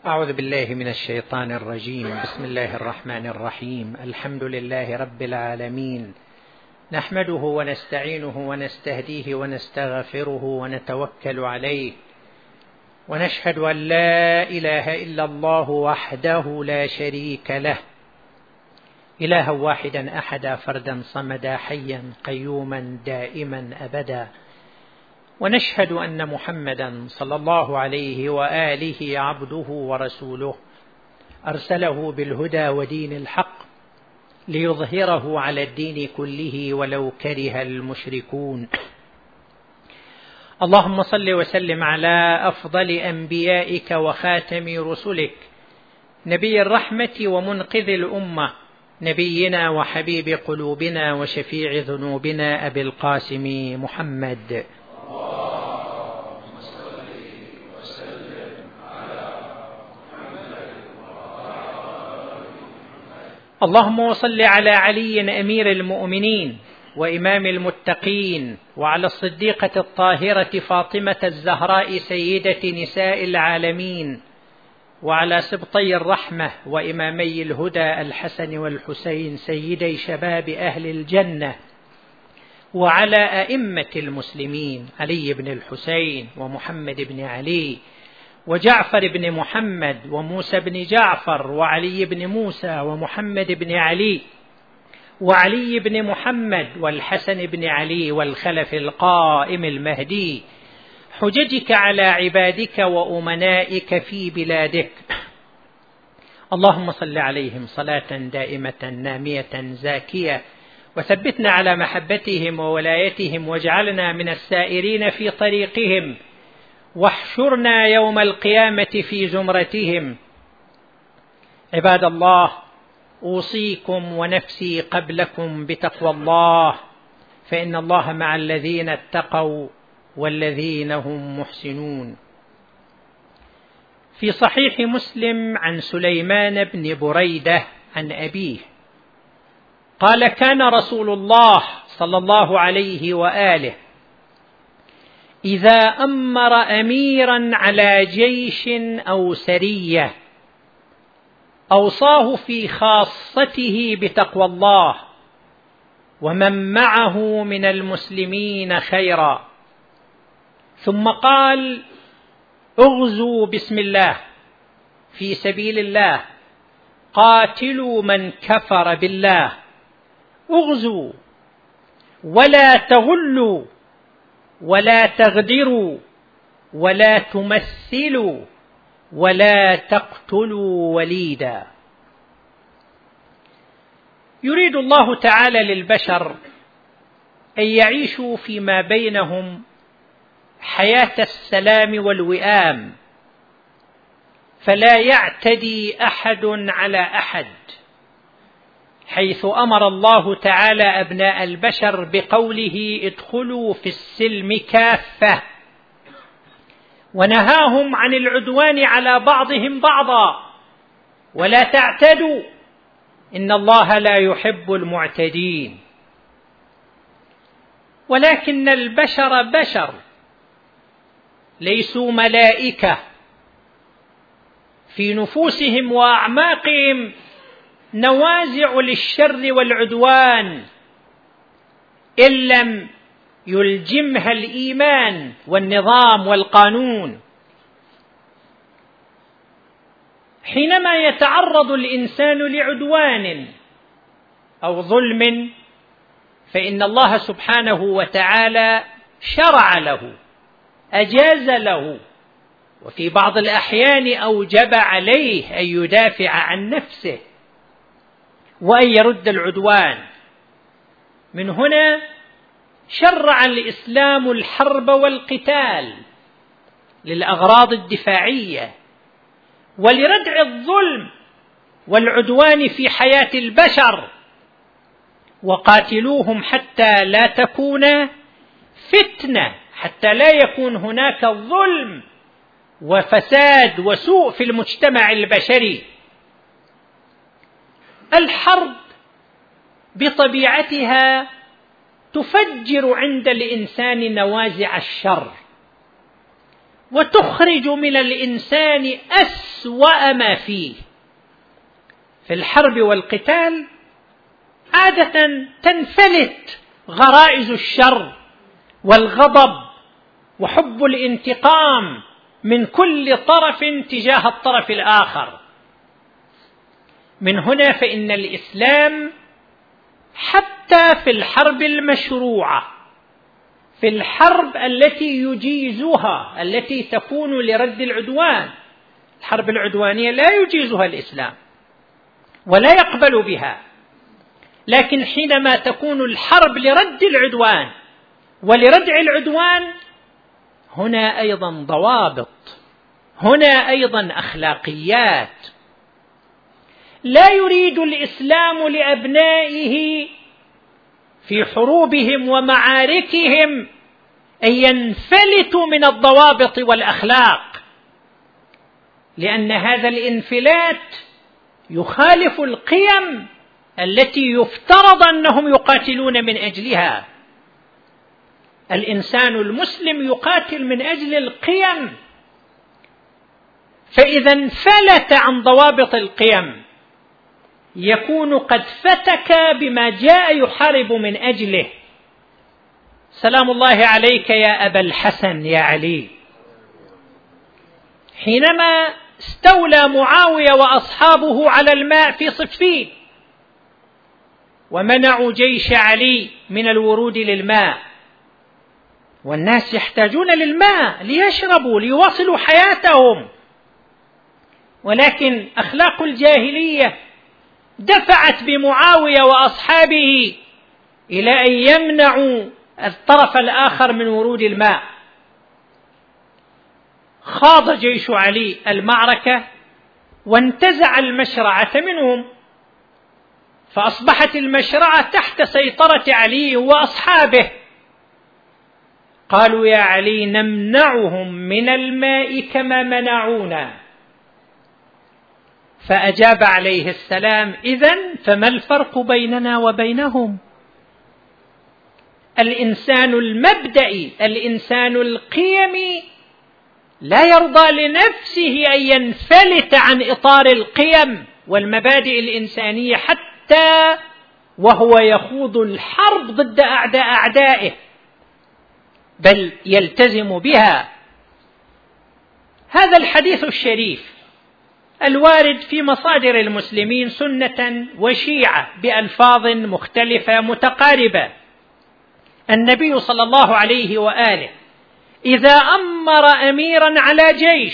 أعوذ بالله من الشيطان الرجيم. بسم الله الرحمن الرحيم. الحمد لله رب العالمين، نحمده ونستعينه ونستهديه ونستغفره ونتوكل عليه، ونشهد أن لا إله إلا الله وحده لا شريك له، إلها واحدا أحدا فردا صمدا حيا قيوما دائما أبدا، ونشهد أن محمدا صلى الله عليه وآله عبده ورسوله، أرسله بالهدى ودين الحق ليظهره على الدين كله ولو كره المشركون. اللهم صل وسلم على أفضل أنبيائك وخاتم رسلك، نبي الرحمة ومنقذ الأمة، نبينا وحبيب قلوبنا وشفيع ذنوبنا أبي القاسم محمد. اللهم صل على علي أمير المؤمنين وإمام المتقين، وعلى الصديقة الطاهرة فاطمة الزهراء سيدة نساء العالمين، وعلى سبطي الرحمة وإمامي الهدى الحسن والحسين سيدي شباب أهل الجنة، وعلى أئمة المسلمين علي بن الحسين ومحمد بن علي وجعفر بن محمد وموسى بن جعفر وعلي بن موسى ومحمد بن علي وعلي بن محمد والحسن بن علي والخلف القائم المهدي، حججك على عبادك وأمنائك في بلادك. اللهم صل عليهم صلاة دائمة نامية زاكية، وثبتنا على محبتهم وولايتهم، واجعلنا من السائرين في طريقهم، واحشرنا يوم القيامة في زمرتهم. عباد الله، أوصيكم ونفسي قبلكم بتقوى الله، فإن الله مع الذين اتقوا والذين هم محسنون. في صحيح مسلم عن سليمان بن بريدة عن أبيه قال: كان رسول الله صلى الله عليه وآله إذا أمر أميرا على جيش أو سرية أوصاه في خاصته بتقوى الله ومن معه من المسلمين خيرا، ثم قال: اغزوا بسم الله في سبيل الله، قاتلوا من كفر بالله، اغزوا ولا تغلوا ولا تغدروا ولا تمثلوا ولا تقتلوا وليدا. يريد الله تعالى للبشر أن يعيشوا فيما بينهم حياة السلام والوئام، فلا يعتدي أحد على أحد، حيث أمر الله تعالى أبناء البشر بقوله: ادخلوا في السلم كافة، ونهاهم عن العدوان على بعضهم بعضا، ولا تعتدوا إن الله لا يحب المعتدين. ولكن البشر بشر، ليسوا ملائكة، في نفوسهم وأعماقهم نوازع للشر والعدوان، إن لم يلجمها الإيمان والنظام والقانون. حينما يتعرض الإنسان لعدوان أو ظلم، فإن الله سبحانه وتعالى شرع له، أجاز له، وفي بعض الأحيان أوجب عليه أن يدافع عن نفسه وأن يرد العدوان. من هنا شرع الإسلام الحرب والقتال للأغراض الدفاعية ولردع الظلم والعدوان في حياة البشر، وقاتلوهم حتى لا تكون فتنة، حتى لا يكون هناك ظلم وفساد وسوء في المجتمع البشري. الحرب بطبيعتها تفجر عند الإنسان نوازع الشر، وتخرج من الإنسان أسوأ ما فيه. في الحرب والقتال عادة تنفلت غرائز الشر والغضب وحب الانتقام من كل طرف تجاه الطرف الآخر. من هنا فإن الإسلام حتى في الحرب المشروعة، في الحرب التي يجيزها، التي تكون لرد العدوان، الحرب العدوانية لا يجيزها الإسلام ولا يقبل بها، لكن حينما تكون الحرب لرد العدوان ولردع العدوان، هنا أيضا ضوابط، هنا أيضا أخلاقيات. لا يريد الإسلام لأبنائه في حروبهم ومعاركهم أن ينفلتوا من الضوابط والأخلاق، لأن هذا الانفلات يخالف القيم التي يفترض أنهم يقاتلون من أجلها. الإنسان المسلم يقاتل من أجل القيم، فإذا انفلت عن ضوابط القيم يكون قد فتك بما جاء يحارب من أجله. سلام الله عليك يا أبا الحسن يا علي. حينما استولى معاوية وأصحابه على الماء في صفين ومنعوا جيش علي من الورود للماء، والناس يحتاجون للماء ليشربوا ليواصلوا حياتهم، ولكن أخلاق الجاهلية دفعت بمعاوية وأصحابه إلى أن يمنعوا الطرف الآخر من ورود الماء. خاض جيش علي المعركة وانتزع المشرعة منهم، فأصبحت المشرعة تحت سيطرة علي وأصحابه. قالوا يا علي نمنعهم من الماء كما منعونا. فأجاب عليه السلام إذن فما الفرق بيننا وبينهم؟ الإنسان المبدئي، الإنسان القيمي لا يرضى لنفسه أن ينفلت عن إطار القيم والمبادئ الإنسانية حتى وهو يخوض الحرب ضد أعدائه، بل يلتزم بها. هذا الحديث الشريف الوارد في مصادر المسلمين سنة وشيعة بألفاظ مختلفة متقاربة. النبي صلى الله عليه وآله إذا أمر أميرا على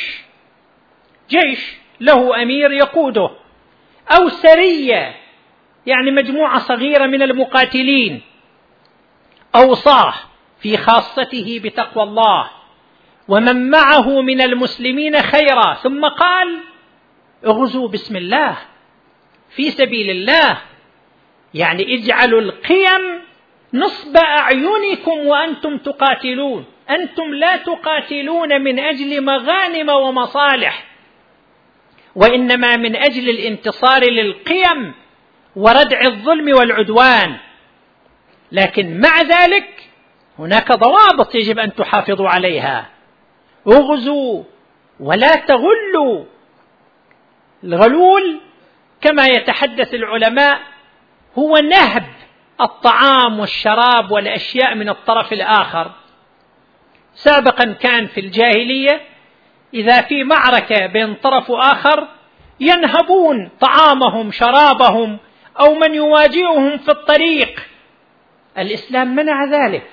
جيش له أمير يقوده، أو سرية يعني مجموعة صغيرة من المقاتلين، أوصاه في خاصته بتقوى الله ومن معه من المسلمين خيرا، ثم قال اغزوا بسم الله في سبيل الله، يعني اجعلوا القيم نصب أعينكم وأنتم تقاتلون. أنتم لا تقاتلون من أجل مغانم ومصالح، وإنما من أجل الانتصار للقيم وردع الظلم والعدوان. لكن مع ذلك هناك ضوابط يجب أن تحافظوا عليها. اغزوا ولا تغلوا. الغلول كما يتحدث العلماء هو نهب الطعام والشراب والأشياء من الطرف الآخر. سابقا كان في الجاهلية إذا في معركة بين طرف آخر ينهبون طعامهم شرابهم أو من يواجههم في الطريق. الإسلام منع ذلك،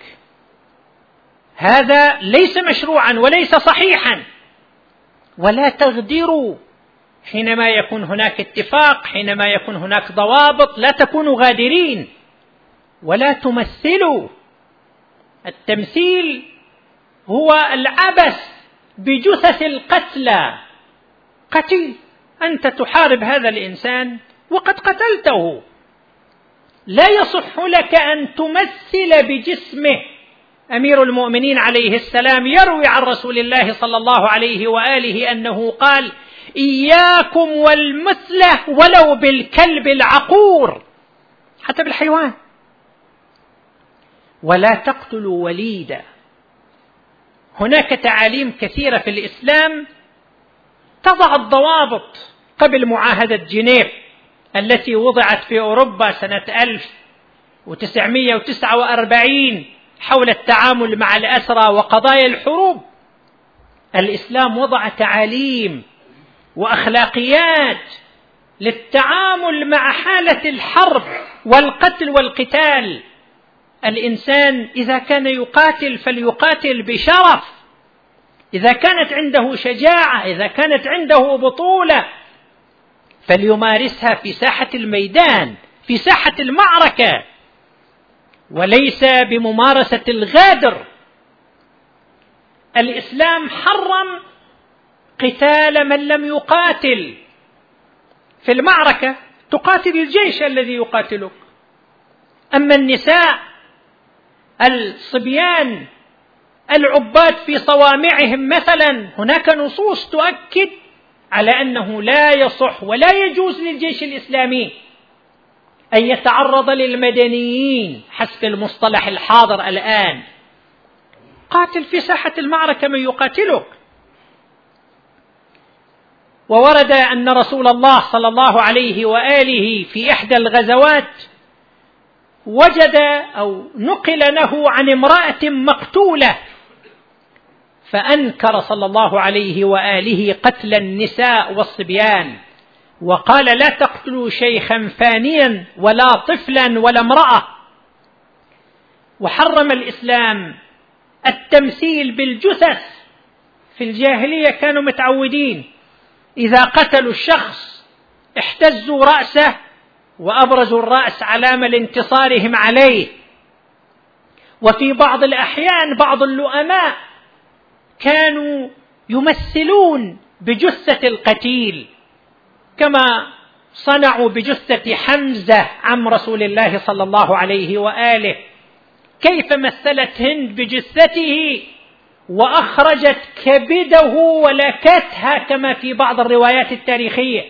هذا ليس مشروعا وليس صحيحا. ولا تغدروا حينما يكون هناك اتفاق، حينما يكون هناك ضوابط لا تكونوا غادرين. ولا تمثلوا. التمثيل هو العبث بجثث القتلى. قتيل، أنت تحارب هذا الإنسان وقد قتلته، لا يصح لك أن تمثل بجسمه. أمير المؤمنين عليه السلام يروي عن رسول الله صلى الله عليه وآله أنه قال إياكم والمثلة ولو بالكلب العقور، حتى بالحيوان. ولا تقتلوا وليدا. هناك تعاليم كثيرة في الإسلام تضع الضوابط قبل معاهدة جنيف التي وضعت في أوروبا سنة 1949 حول التعامل مع الأسرى وقضايا الحروب. الإسلام وضع تعاليم وأخلاقيات للتعامل مع حالة الحرب والقتل والقتال. الإنسان إذا كان يقاتل فليقاتل بشرف، إذا كانت عنده شجاعة، إذا كانت عنده بطولة فليمارسها في ساحة الميدان، في ساحة المعركة، وليس بممارسة الغادر. الإسلام حرم قتال من لم يقاتل. في المعركة تقاتل الجيش الذي يقاتلك، أما النساء الصبيان العباد في صوامعهم مثلا هناك نصوص تؤكد على أنه لا يصح ولا يجوز للجيش الإسلامي أن يتعرض للمدنيين حسب المصطلح الحاضر الآن. قاتل في ساحة المعركة من يقاتلك. وورد أن رسول الله صلى الله عليه وآله في إحدى الغزوات وجد أو نقل له عن امرأة مقتولة، فأنكر صلى الله عليه وآله قتل النساء والصبيان، وقال لا تقتلوا شيخا فانيا ولا طفلا ولا امرأة. وحرم الإسلام التمثيل بالجثث. في الجاهلية كانوا متعودين إذا قتلوا الشخص احتزوا رأسه وأبرزوا الرأس علامة لانتصارهم عليه. وفي بعض الأحيان بعض اللؤماء كانوا يمثلون بجثة القتيل، كما صنعوا بجثة حمزة عم رسول الله صلى الله عليه وآله، كيف مثلت هند بجثته وأخرجت كبده ولكتها كما في بعض الروايات التاريخية.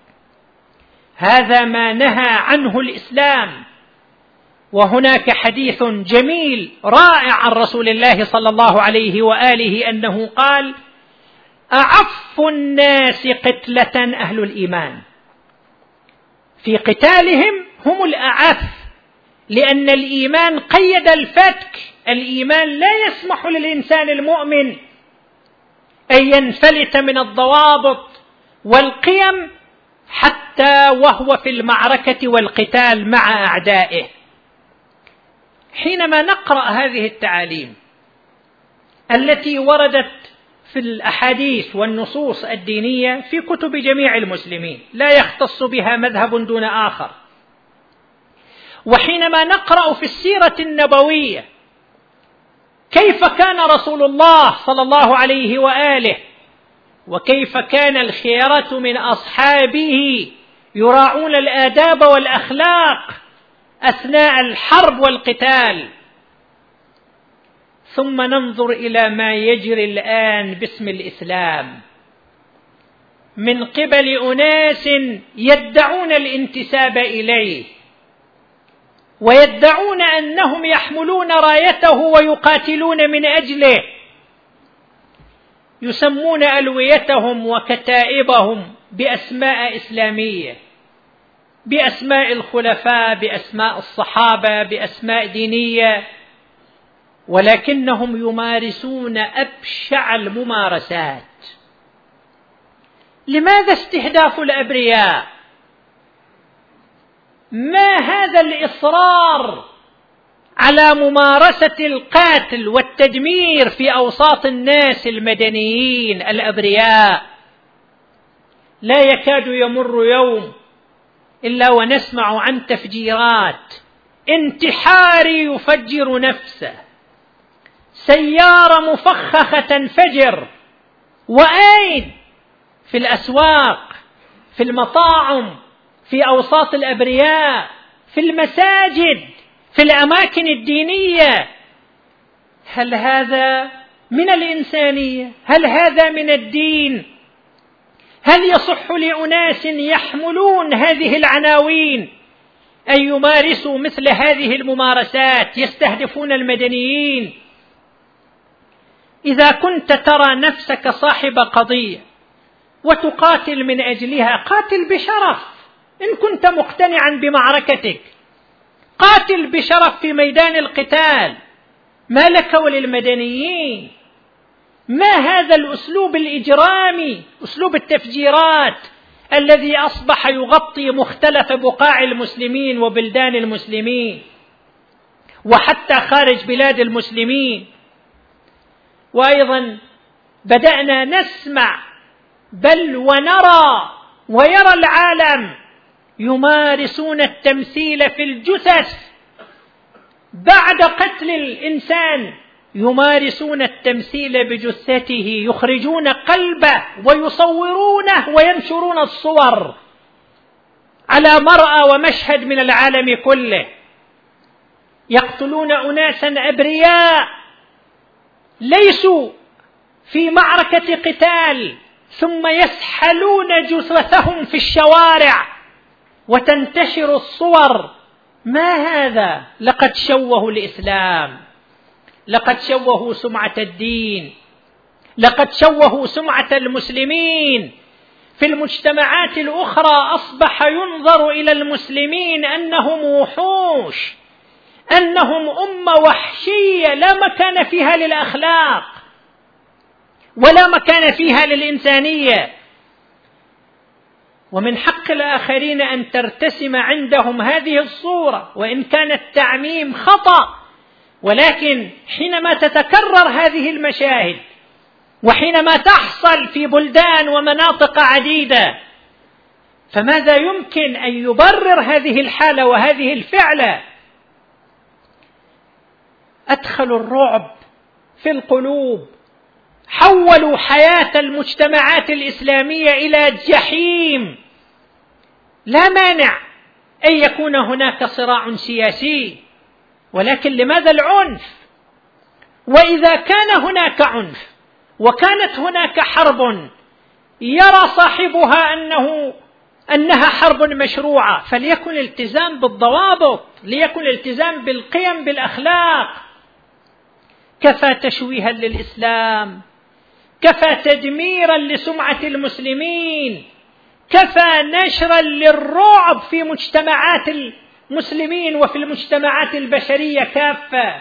هذا ما نهى عنه الإسلام. وهناك حديث جميل رائع عن رسول الله صلى الله عليه وآله أنه قال: أعف الناس قتلة أهل الإيمان. في قتالهم هم الأعف، لأن الإيمان قيد الفتك. الإيمان لا يسمح للإنسان المؤمن أن ينفلت من الضوابط والقيم حتى وهو في المعركة والقتال مع أعدائه. حينما نقرأ هذه التعاليم التي وردت في الأحاديث والنصوص الدينية في كتب جميع المسلمين لا يختص بها مذهب دون آخر، وحينما نقرأ في السيرة النبوية كيف كان رسول الله صلى الله عليه وآله وكيف كان الخيرة من أصحابه يراعون الآداب والأخلاق أثناء الحرب والقتال، ثم ننظر إلى ما يجري الآن باسم الإسلام من قبل أناس يدعون الانتساب إليه ويدعون أنهم يحملون رايته ويقاتلون من أجله، يسمون ألويتهم وكتائبهم بأسماء إسلامية، بأسماء الخلفاء، بأسماء الصحابة، بأسماء دينية، ولكنهم يمارسون أبشع الممارسات. لماذا استهداف الأبرياء؟ ما هذا الإصرار على ممارسة القتل والتدمير في أوساط الناس المدنيين الأبرياء؟ لا يكاد يمر يوم إلا ونسمع عن تفجيرات، انتحاري يفجر نفسه، سيارة مفخخة تنفجر. وأين؟ في الأسواق، في المطاعم، في أوساط الأبرياء، في المساجد، في الأماكن الدينية. هل هذا من الإنسانية؟ هل هذا من الدين؟ هل يصح لأناس يحملون هذه العناوين أن يمارسوا مثل هذه الممارسات، يستهدفون المدنيين؟ إذا كنت ترى نفسك صاحب قضية وتقاتل من أجلها، قاتل بشرف. إن كنت مقتنعا بمعركتك قاتل بشرف في ميدان القتال، ما لك وللمدنيين؟ ما هذا الأسلوب الإجرامي، أسلوب التفجيرات الذي أصبح يغطي مختلف بقاع المسلمين وبلدان المسلمين وحتى خارج بلاد المسلمين؟ وأيضا بدأنا نسمع بل ونرى ويرى العالم يمارسون التمثيل في الجثث بعد قتل الإنسان، يمارسون التمثيل بجثته، يخرجون قلبه ويصورونه وينشرون الصور على مرأى ومشهد من العالم كله. يقتلون أناسا أبرياء ليسوا في معركة قتال، ثم يسحلون جثثهم في الشوارع وتنتشر الصور. ما هذا؟ لقد شوهوا الإسلام، لقد شوهوا سمعة الدين، لقد شوهوا سمعة المسلمين. في المجتمعات الأخرى أصبح ينظر إلى المسلمين أنهم وحوش، أنهم أمة وحشية لا مكان فيها للأخلاق ولا مكان فيها للإنسانية. ومن حق الآخرين أن ترتسم عندهم هذه الصورة، وإن كان التعميم خطأ، ولكن حينما تتكرر هذه المشاهد وحينما تحصل في بلدان ومناطق عديدة، فماذا يمكن أن يبرر هذه الحالة وهذه الفعلة؟ أدخلوا الرعب في القلوب، حولوا حياة المجتمعات الإسلامية إلى جحيم. لا مانع أن يكون هناك صراع سياسي، ولكن لماذا العنف؟ وإذا كان هناك عنف وكانت هناك حرب يرى صاحبها أنها حرب مشروعة، فليكن الالتزام بالضوابط، ليكن الالتزام بالقيم بالأخلاق. كفى تشويها للإسلام، كفى تدميرا لسمعة المسلمين، كفى نشرا للرعب في مجتمعات المسلمين وفي المجتمعات البشرية كافة.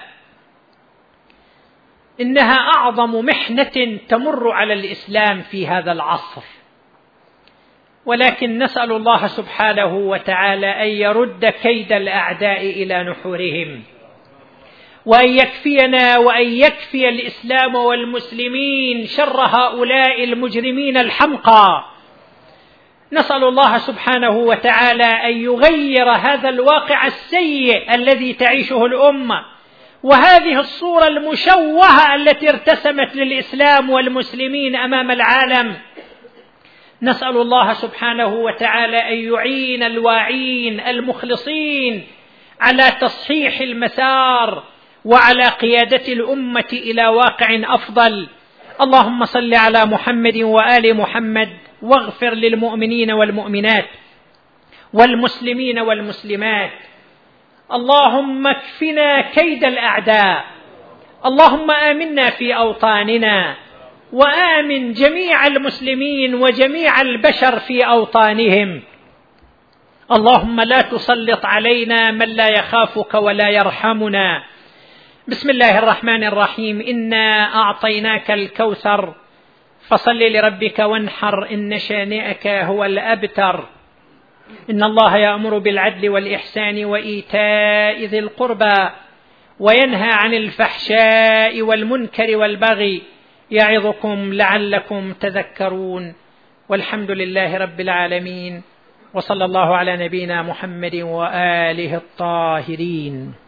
إنها أعظم محنة تمر على الإسلام في هذا العصر، ولكن نسأل الله سبحانه وتعالى أن يرد كيد الأعداء إلى نحورهم، وأن يكفينا وأن يكفي الإسلام والمسلمين شر هؤلاء المجرمين الحمقى. نسأل الله سبحانه وتعالى أن يغير هذا الواقع السيء الذي تعيشه الأمة، وهذه الصورة المشوهة التي ارتسمت للإسلام والمسلمين أمام العالم. نسأل الله سبحانه وتعالى أن يعين الواعين المخلصين على تصحيح المسار وعلى قيادة الأمة إلى واقع أفضل. اللهم صل على محمد وآل محمد، واغفر للمؤمنين والمؤمنات والمسلمين والمسلمات. اللهم اكفنا كيد الأعداء. اللهم آمنا في أوطاننا، وآمن جميع المسلمين وجميع البشر في أوطانهم. اللهم لا تسلط علينا من لا يخافك ولا يرحمنا. بسم الله الرحمن الرحيم. إنا أعطيناك الكوثر فصل لربك وانحر، إن شانئك هو الأبتر. إن الله يأمر بالعدل والإحسان وإيتاء ذي القربى وينهى عن الفحشاء والمنكر والبغي، يعظكم لعلكم تذكرون. والحمد لله رب العالمين، وصلى الله على نبينا محمد وآله الطاهرين.